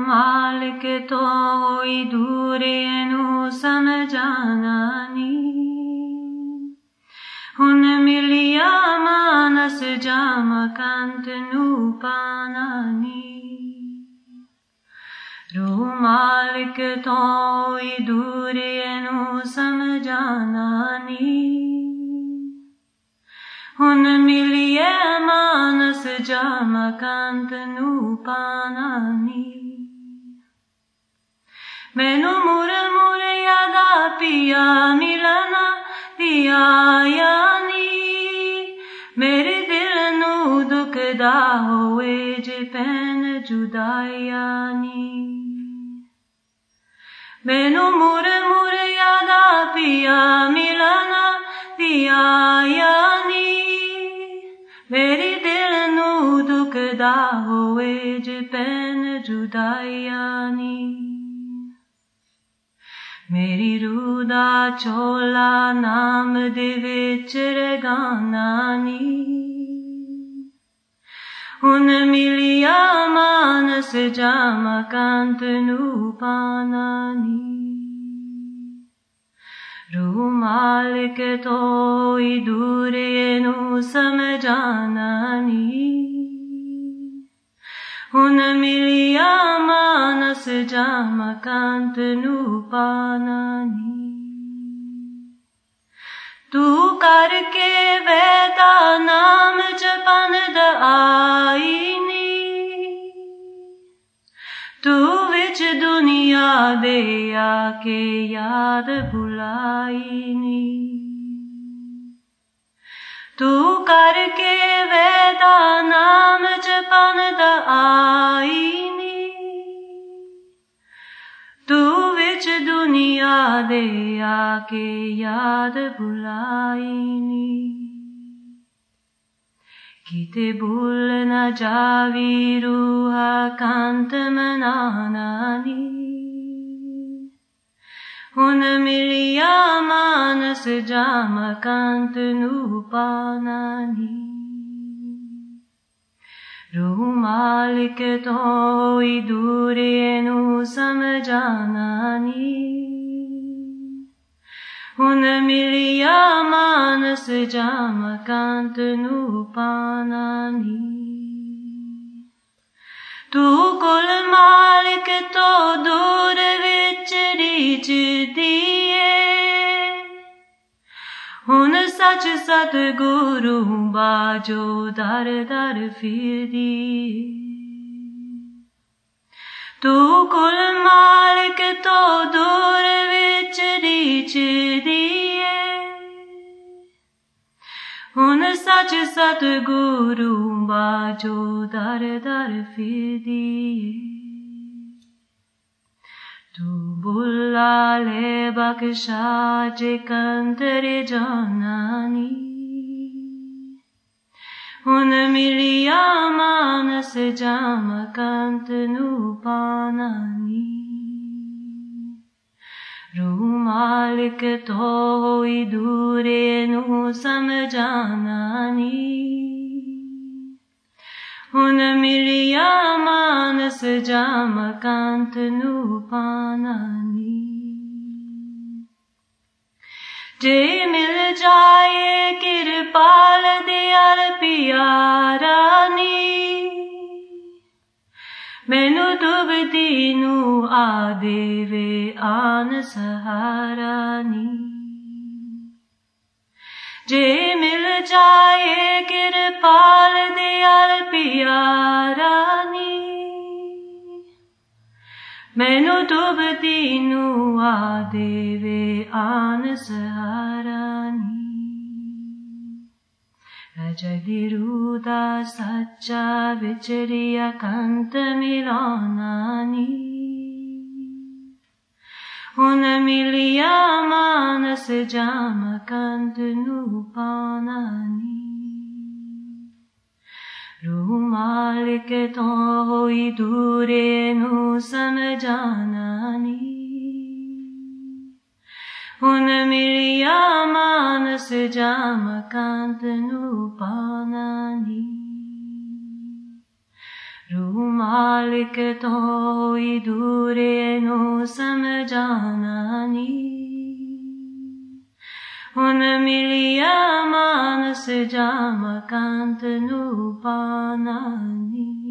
मालिक तो होई दूरे नु समझानानी हुन मिलिया मानस जाम कांत नु पानानी मालिक तो होई दूरे नु समझानानी हुन मिलिया मानस जाम कांत नु पानानी मैनू मुर मुर यादा पिया मिलना दिया यानी मेरे दिल नू दुखदा होए जे पैन जुदायानी मैनू मुर मुर यादा पिया मिलना दिया यानी मेरे दिल नू दुखदा होए जे पैन जुदायानी मेरी रूह दा चोला नाम दे विच रगानानी हुन मिलिया मानस जाम कांत नू पानानी रूह मालिक तो होई दूरे नू समझानानी हुन मिलिया मानस जाम कांत नू पानानी तू करके वैदा नाम जपन द आईनी तू विच दुनिया दे आके याद भुलाईनी तू करके वैदा नाम जपन द आईनी तू विच दुनिया दे आके याद भुलाईनी किते भूल न जावी रूहा कांत मनानानी हुन मिलिया मानस जाम कांत नू पानानी रूह मालिक तो होई दूरे नू समझानानी हुन मिलिया मानस जाम कांत नू पानानी तू कुल मालिक तो दूर विच रीच दिए हुन सच सतगुरु बाजो दर दर फिरदी तू कुल मालिक तो दूर विच रीच दिए हुन सच सतगुरु बाजो दर दर फिरदी तू बुला ले बख्शा जे कंतरे जानानी हुन मिलिया मानस जाम कांत नू पानानी रूह मालिक तो होई दूरे नू समझानानी हुन मिलिया मानस जाम कांत नू पानानी जे मिल जाए कृपाल दयाल प्यारानी मैनू डुबदी नू आ देवे आन सहारानी जे मिल जाए कृपाल दयाल प्यारानी मैनू डुबदी नू आ देवे आन सहारानी रजदी रूह दा सच्चा विचरिया कंत मिलानानी हुन मिलिया मानस जाम कांत नू पानानी रूह मालिक तो होई दूरे नू समझानानी हुन मिलिया मानस जाम कांत नू पानानी रुमाल के तो होई दूरे नु समझानानी हुन मिलिया मानस जाम कांत नु पानानी